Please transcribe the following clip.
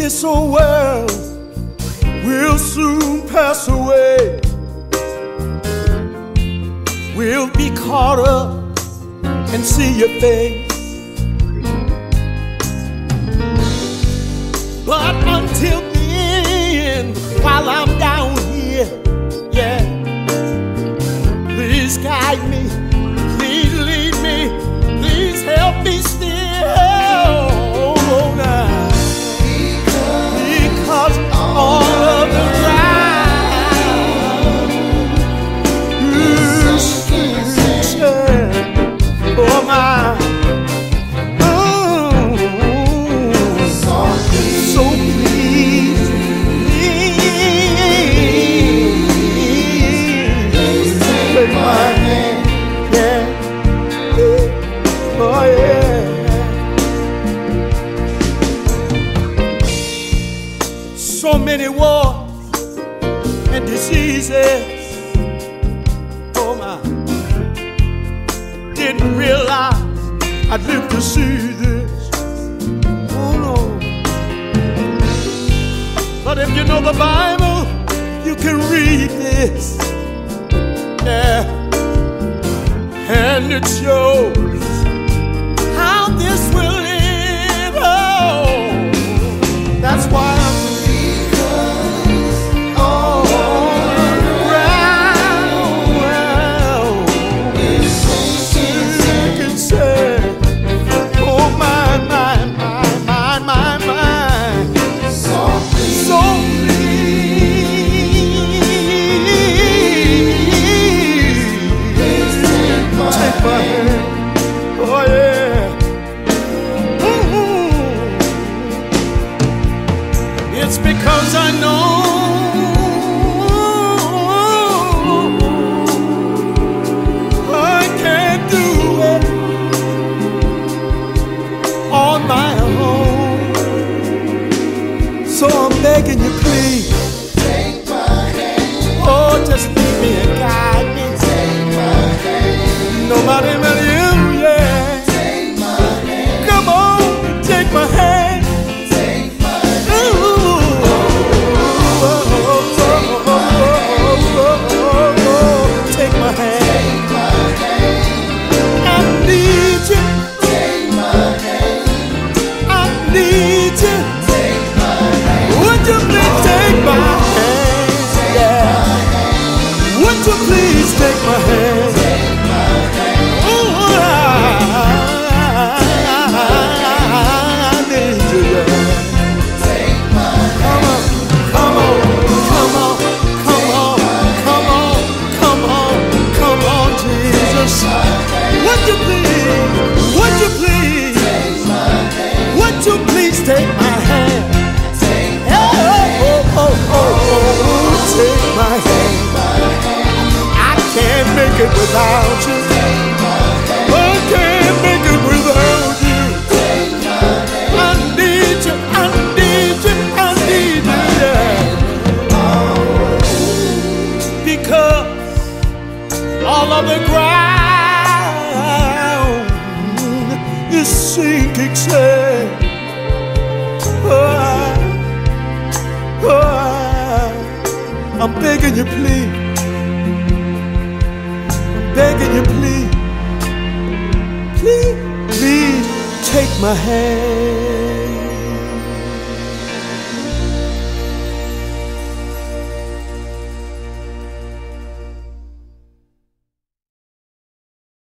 This old world will soon pass away. We'll be caught up and see your face. But until then, while I'm down here, yeah, please guide me, please lead me, please help me still. Because all of the ground is sinking. Oh my. So please, take my hand, yeah, oh yeah. So many wars and diseases, oh my, didn't realize I'd live to see this, oh no. But if you know the Bible, you can read this, yeah, and it shows how this will live. Oh, that's why I'm all on the ground. You can say, oh my, my, my, my, my, my. So please take my hand. Oh yeah. It's because I know I can't do it on my own. So I'm begging you, please, take my hand. oh, just lead me and guide me. Take my hand. Nobody but you, yeah. Take my hand. Come on, take my hand. Take my hand. Take my hand. Take my hand. I need you. Take my hand. I need you. Take my hand. Would you please take my hand? Yeah. Would you please take my hand? Take my hand. Oh, I need you. Yeah. Take my Come on, come on, come on, come on, come on, come on, come on, Jesus. Would you please, would you please, take my hand. would you please take my hand? Take Oh, oh, oh, oh, oh, take my hand. I can't make it without you. I can't make it without you. I need you, I need you, I need you, yeah. Because all of the ground is sinking sand. I'm begging you, please. I'm begging you, please. Please, please take my hand.